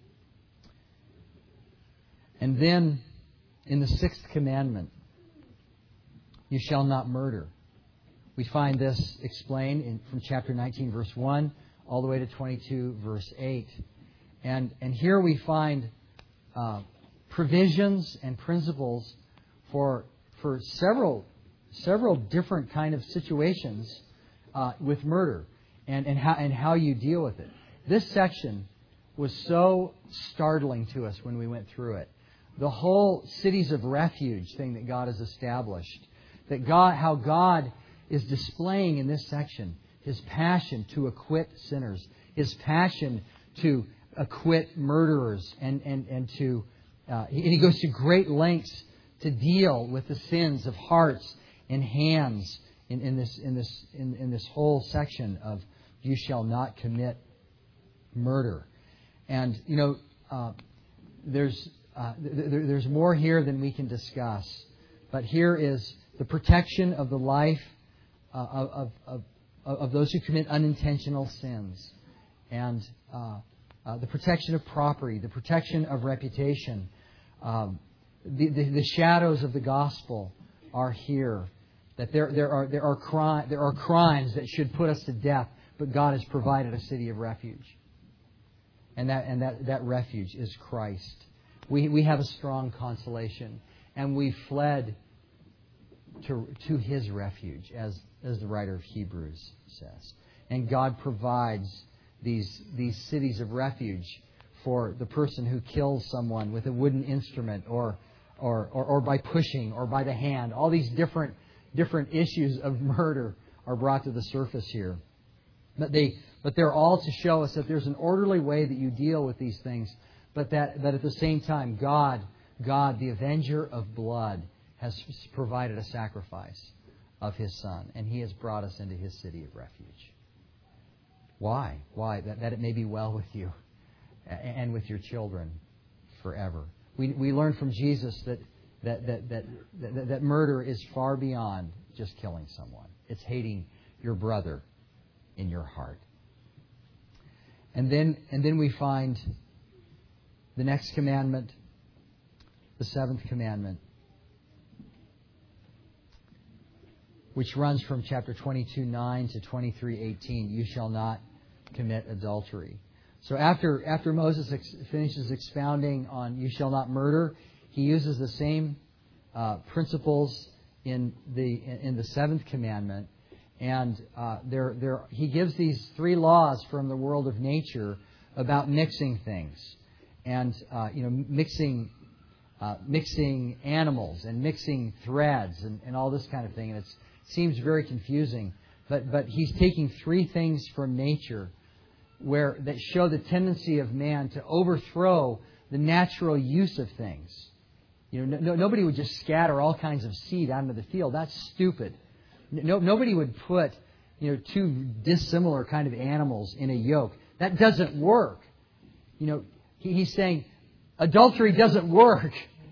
And then, in the sixth commandment, you shall not murder. We find this explained in, from chapter nineteen, verse one, all the way to twenty-two, verse eight. And, and here we find uh, provisions and principles for for several several different kind of situations uh, with murder, and, and how and how you deal with it. This section was so startling to us when we went through it. The whole cities of refuge thing that God has established, that God, how God is displaying in this section His passion to acquit sinners, His passion to acquit murderers, and and and to uh, and He goes to great lengths to deal with the sins of hearts and hands in, in this in this in, in this whole section of you shall not commit murder. And you know, uh, there's uh, th- th- there's more here than we can discuss, but here is the protection of the life uh, of, of of of those who commit unintentional sins, and uh, uh, the protection of property, the protection of reputation. Um, the, the the shadows of the gospel are here. That there there are there are cri- there are crimes that should put us to death, but God has provided a city of refuge. And that and that, that refuge is Christ. We we have a strong consolation, and we fled to to His refuge, as as the writer of Hebrews says. And God provides these these cities of refuge for the person who kills someone with a wooden instrument or or, or, or by pushing or by the hand. All these different different issues of murder are brought to the surface here. But they but they're all to show us that there's an orderly way that you deal with these things, but that, that at the same time God, God, the avenger of blood, has provided a sacrifice of His Son, and He has brought us into His city of refuge. Why? Why? That, that it may be well with you and with your children forever. We we learn from Jesus that that that that, that, that murder is far beyond just killing someone. It's hating your brother in your heart. And then and then we find the next commandment, the seventh commandment, which runs from chapter twenty-two nine to twenty-three eighteen. You shall not commit adultery. So after after Moses ex- finishes expounding on you shall not murder, he uses the same uh, principles in the in, in the seventh commandment, and uh, there there he gives these three laws from the world of nature about mixing things, and uh, you know mixing uh, mixing animals and mixing threads and, and all this kind of thing, and it's, it seems very confusing. But but he's taking three things from nature where that show the tendency of man to overthrow the natural use of things. You know, no, nobody would just scatter all kinds of seed out into the field. That's stupid. No, nobody would put, you know, two dissimilar kind of animals in a yoke. That doesn't work. You know, he, he's saying adultery doesn't work.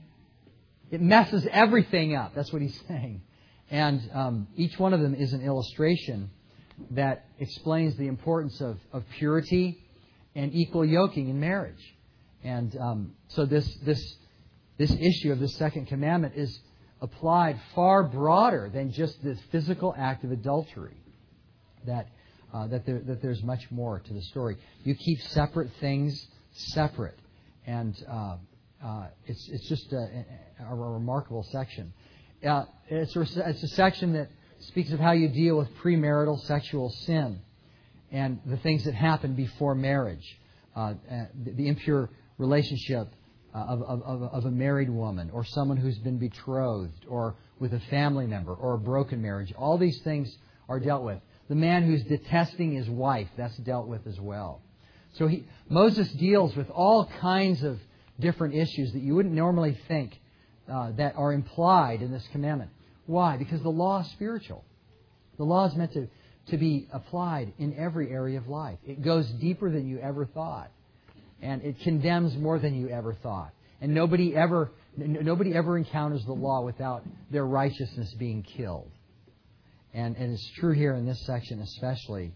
It messes everything up. That's what he's saying. And um, each one of them is an illustration that explains the importance of, of purity and equal yoking in marriage. And um, so this this this issue of the second commandment is applied far broader than just this physical act of adultery. That uh, that there that there's much more to the story. You keep separate things separate, and uh, uh, it's it's just a, a remarkable section. Uh, it's, a, it's a section that speaks of how you deal with premarital sexual sin and the things that happen before marriage, uh, the, the impure relationship uh, of, of, of a married woman or someone who's been betrothed or with a family member or a broken marriage. All these things are dealt with. The man who's detesting his wife, that's dealt with as well. So he, Moses deals with all kinds of different issues that you wouldn't normally think uh, that are implied in this commandment. Why? Because the law is spiritual. The law is meant to, to be applied in every area of life. It goes deeper than you ever thought. And it condemns more than you ever thought. And nobody ever nobody ever encounters the law without their righteousness being killed. And, and it's true here in this section, especially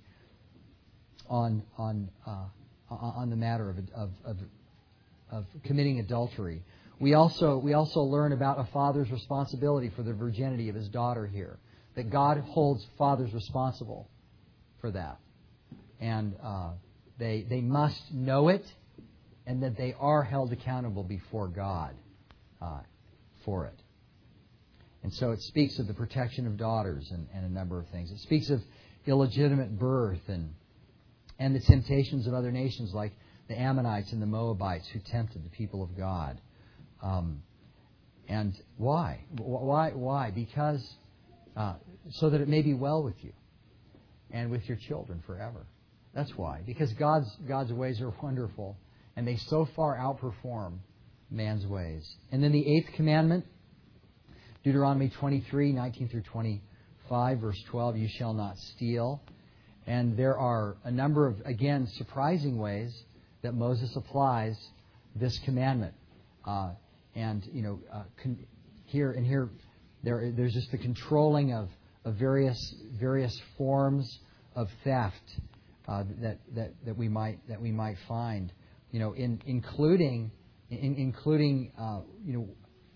on on uh, on the matter of, of of of committing adultery. We also we also learn about a father's responsibility for the virginity of his daughter here. That God holds fathers responsible for that, and uh, they they must know it, and that they are held accountable before God uh, for it. And so it speaks of the protection of daughters and, and a number of things. It speaks of illegitimate birth and and the temptations of other nations like the Ammonites and the Moabites who tempted the people of God. Um, and why? Why? Why? Because uh, so that it may be well with you and with your children forever. That's why. Because God's God's ways are wonderful, and they so far outperform man's ways. And then the eighth commandment, Deuteronomy twenty-three, nineteen through twenty-five, verse twelve, you shall not steal. And there are a number of, again, surprising ways that Moses applies this commandment. Uh, and, you know, uh, con- here and here, there there's just the controlling of, of various various forms of theft uh, that, that that we might that we might find, you know, in including in, including uh, you know.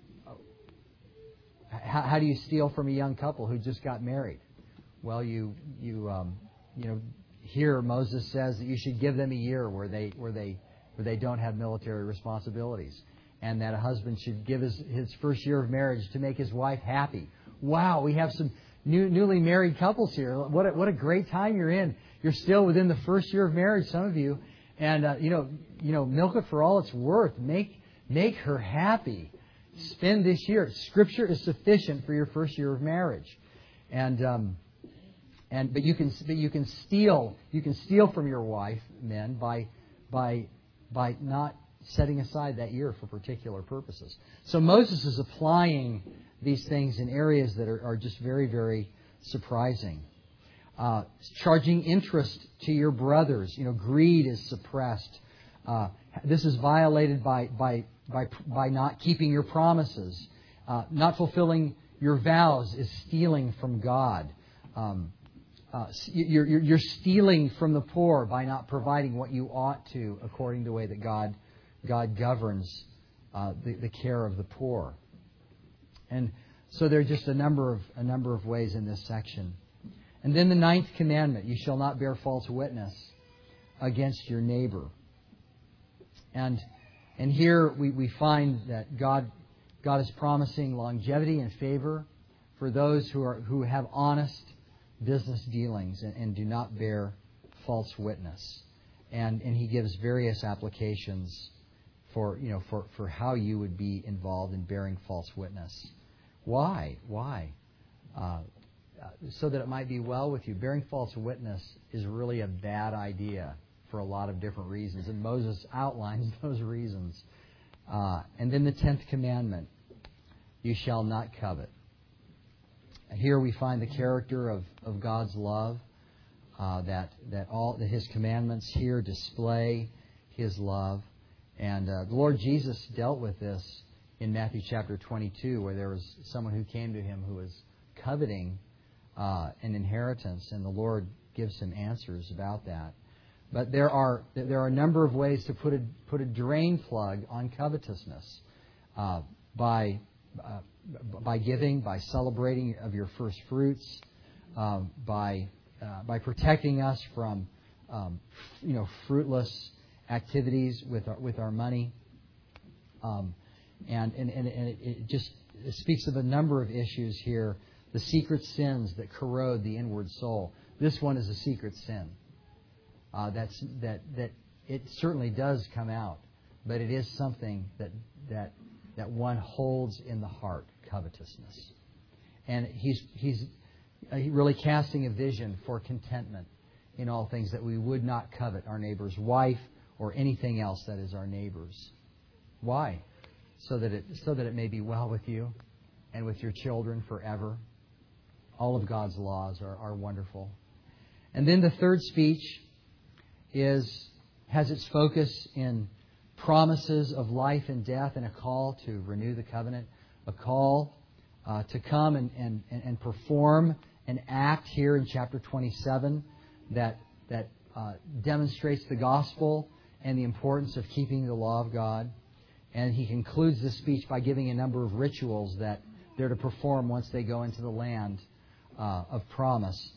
How, how do you steal from a young couple who just got married? Well, you you um, you know here Moses says that you should give them a year where they where they where they don't have military responsibilities, and that a husband should give his his first year of marriage to make his wife happy. Wow, we have some new, newly married couples here. What a, what a great time you're in. You're still within the first year of marriage, some of you, And, uh, you know, you know, milk it for all it's worth. Make, make her happy. Spend this year. Scripture is sufficient for your first year of marriage. And, um, and, but you can, but you can steal, you can steal from your wife, men, by, by, by not setting aside that year for particular purposes. So Moses is applying these things in areas that are, are just very, very surprising. Uh, charging interest to your brothers. You know, greed is suppressed. Uh, this is violated by by by by not keeping your promises. Uh, not fulfilling your vows is stealing from God. Um, uh, you're, you're, you're stealing from the poor by not providing what you ought to, according to the way that God God governs uh, the, the care of the poor. And so there are just a number of a number of ways in this section. And then the ninth commandment, you shall not bear false witness against your neighbor. And and here we, we find that God God is promising longevity and favor for those who are who have honest business dealings and, and do not bear false witness. And and He gives various applications for you know for, for how you would be involved in bearing false witness. Why? Why? Uh, so that it might be well with you. Bearing false witness is really a bad idea for a lot of different reasons, and Moses outlines those reasons. Uh, and then the tenth commandment, you shall not covet. And here we find the character of, of God's love, uh, that that all that His commandments here display His love. And uh, the Lord Jesus dealt with this in Matthew chapter twenty-two, where there was someone who came to Him who was coveting uh, an inheritance, and the Lord gives some answers about that. But there are there are a number of ways to put a put a drain plug on covetousness, uh, by uh, by giving, by celebrating of your first fruits, um, by uh, by protecting us from um, you know fruitless activities with our, with our money, um, and and and, and it, it just it speaks of a number of issues here. The secret sins that corrode the inward soul. This one is a secret sin. Uh, that's that that it certainly does come out, but it is something that that that one holds in the heart, covetousness. And he's he's really casting a vision for contentment in all things, that we would not covet our neighbor's wife or anything else that is our neighbor's. Why? So that it so that it may be well with you and with your children forever. All of God's laws are, are wonderful. And then the third speech is has its focus in promises of life and death, and a call to renew the covenant, a call uh, to come and, and, and perform an act here in chapter twenty-seven that that uh, demonstrates the gospel and the importance of keeping the law of God. And he concludes this speech by giving a number of rituals that they're to perform once they go into the land uh, of promise.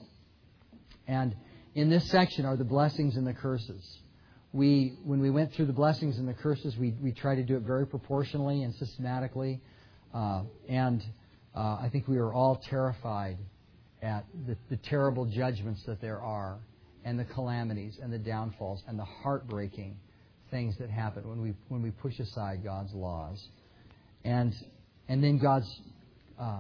And in this section are the blessings and the curses. We, when we went through the blessings and the curses, we, we tried to do it very proportionally and systematically. Uh, and uh, I think we were all terrified at the, the terrible judgments that there are, and the calamities and the downfalls and the heartbreaking things that happen when we when we push aside God's laws. And and then God's uh,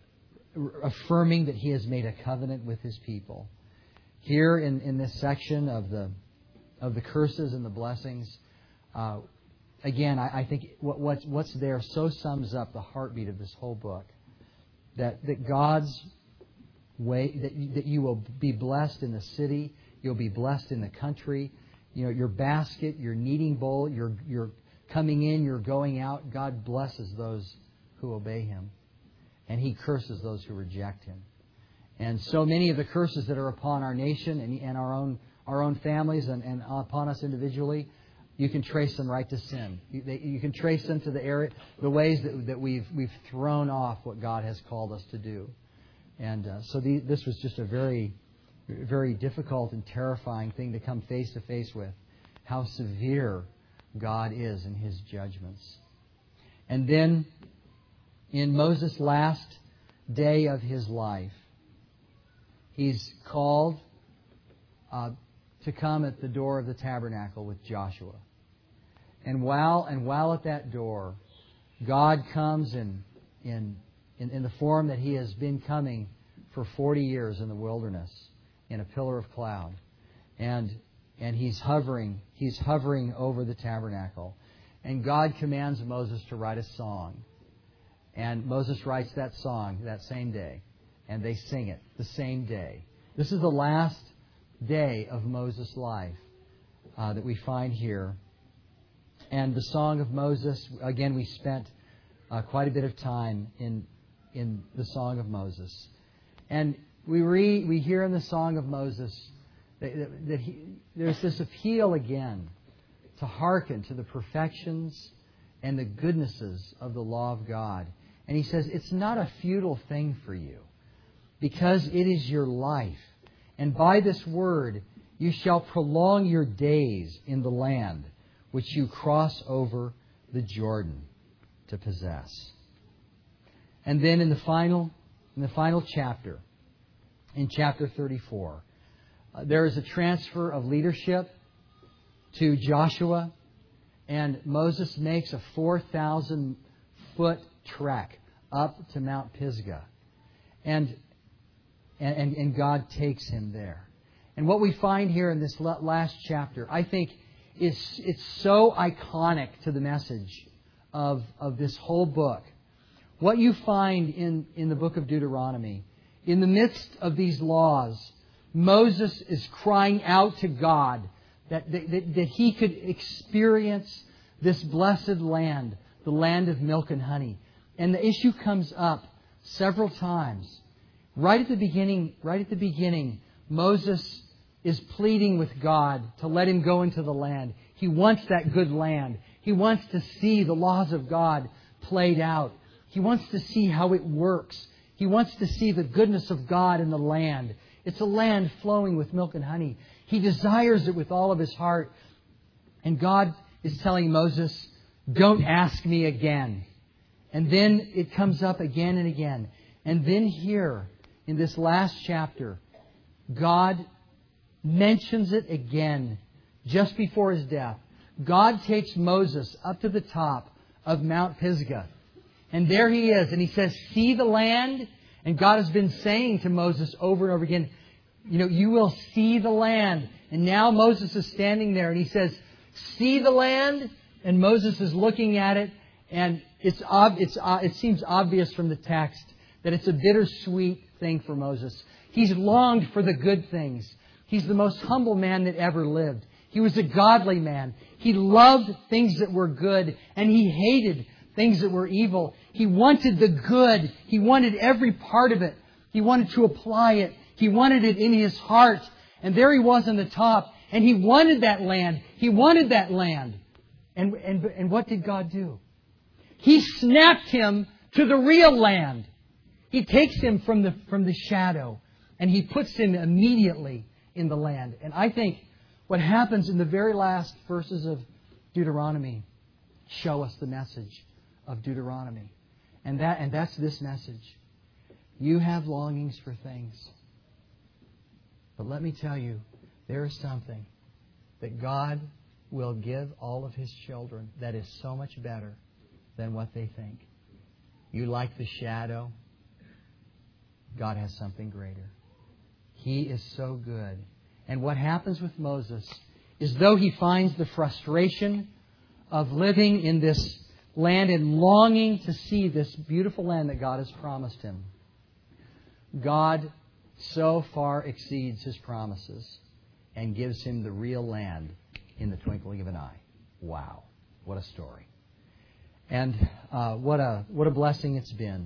affirming that He has made a covenant with His people. Here in, in this section of the of the curses and the blessings, uh, again, I, I think what, what's, what's there so sums up the heartbeat of this whole book. That that God's way, that you, that you will be blessed in the city, you'll be blessed in the country. You know, your basket, your kneading bowl, your your coming in, your going out. God blesses those who obey Him, and He curses those who reject Him. And so many of the curses that are upon our nation and, and our own our own families and, and upon us individually, you can trace them right to sin. You, they, you can trace them to the area, the ways that, that we've we've thrown off what God has called us to do. And uh, so the, this was just a very, very difficult and terrifying thing to come face to face with. How severe God is in His judgments. And then, in Moses' last day of his life, he's called uh, to come at the door of the tabernacle with Joshua. And while and while at that door, God comes in, in, in, in the form that He has been coming for forty years in the wilderness in a pillar of cloud. And, and He's hovering, He's hovering over the tabernacle. And God commands Moses to write a song. And Moses writes that song that same day. And they sing it the same day. This is the last day of Moses' life uh, that we find here. And the Song of Moses, again, we spent uh, quite a bit of time in in the Song of Moses. And we read, we hear in the Song of Moses that, that, that he, there's this appeal again to hearken to the perfections and the goodnesses of the law of God. And he says, it's not a futile thing for you, because it is your life. And by this word you shall prolong your days in the land which you cross over the Jordan to possess. And then in the final, in the final chapter, in chapter thirty-four, uh, there is a transfer of leadership to Joshua, and Moses makes a four thousand foot trek up to Mount Pisgah. And, and, and God takes him there. And what we find here in this last chapter, I think, is it's so iconic to the message of, of this whole book. What you find in, in the book of Deuteronomy, in the midst of these laws, Moses is crying out to God that, that, that he could experience this blessed land, the land of milk and honey. And the issue comes up several times. Right at the beginning, right at the beginning, Moses is pleading with God to let him go into the land. He wants that good land. He wants to see the laws of God played out. He wants to see how it works. He wants to see the goodness of God in the land. It's a land flowing with milk and honey. He desires it with all of his heart. And God is telling Moses, don't ask me again. And then it comes up again and again. And then here, in this last chapter, God mentions it again just before his death. God takes Moses up to the top of Mount Pisgah. And there he is. And he says, see the land? And God has been saying to Moses over and over again, you know, you will see the land. And now Moses is standing there and he says, see the land? And Moses is looking at it. And it's, ob- it's uh, it seems obvious from the text that it's a bittersweet thing for Moses. He's longed for the good things. He's the most humble man that ever lived. He was a godly man. He loved things that were good, and he hated things that were evil. He wanted the good. He wanted every part of it. He wanted to apply it. He wanted it in his heart. And there he was on the top, and he wanted that land. He wanted that land. And, and, and what did God do? He snapped him to the real land. He takes him from the, from the shadow, and he puts him immediately in the land. And I think what happens in the very last verses of Deuteronomy show us the message of Deuteronomy. And that and that's this message. You have longings for things. But let me tell you, there is something that God will give all of His children that is so much better than what they think. You like the shadow? God has something greater. He is so good. And what happens with Moses is, though he finds the frustration of living in this land and longing to see this beautiful land that God has promised him, God so far exceeds His promises and gives him the real land in the twinkling of an eye. Wow. What a story. And uh, what a what a blessing it's been.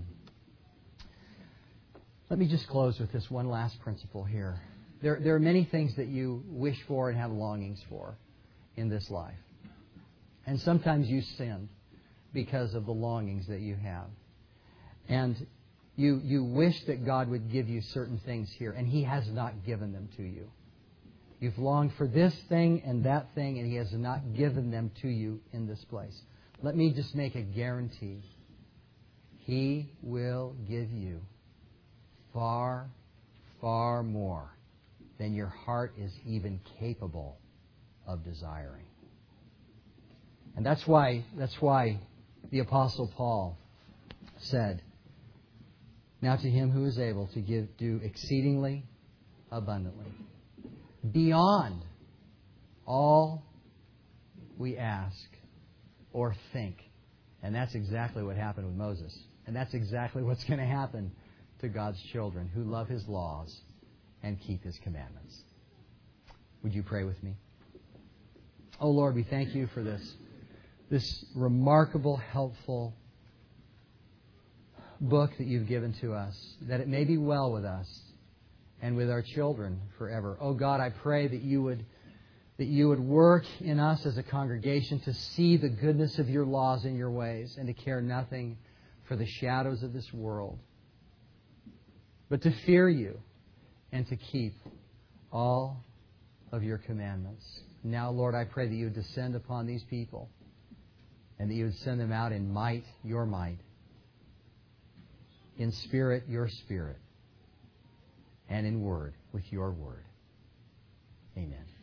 Let me just close with this one last principle here. There, there are many things that you wish for and have longings for in this life. And sometimes you sin because of the longings that you have. And you, you wish that God would give you certain things here, and He has not given them to you. You've longed for this thing and that thing, and He has not given them to you in this place. Let me just make a guarantee. He will give you far, far more than your heart is even capable of desiring. And that's why, that's why the Apostle Paul said, now to him who is able to give, do exceedingly abundantly, beyond all we ask or think. And that's exactly what happened with Moses. And that's exactly what's going to happen to God's children who love His laws and keep His commandments. Would you pray with me? Oh Lord, we thank You for this, this remarkable, helpful book that You've given to us, that it may be well with us and with our children forever. Oh God, I pray that You would that You would work in us as a congregation to see the goodness of Your laws and Your ways and to care nothing for the shadows of this world, but to fear You and to keep all of Your commandments. Now, Lord, I pray that You would descend upon these people and that You would send them out in might, Your might, in spirit, Your spirit, and in word, with Your word. Amen.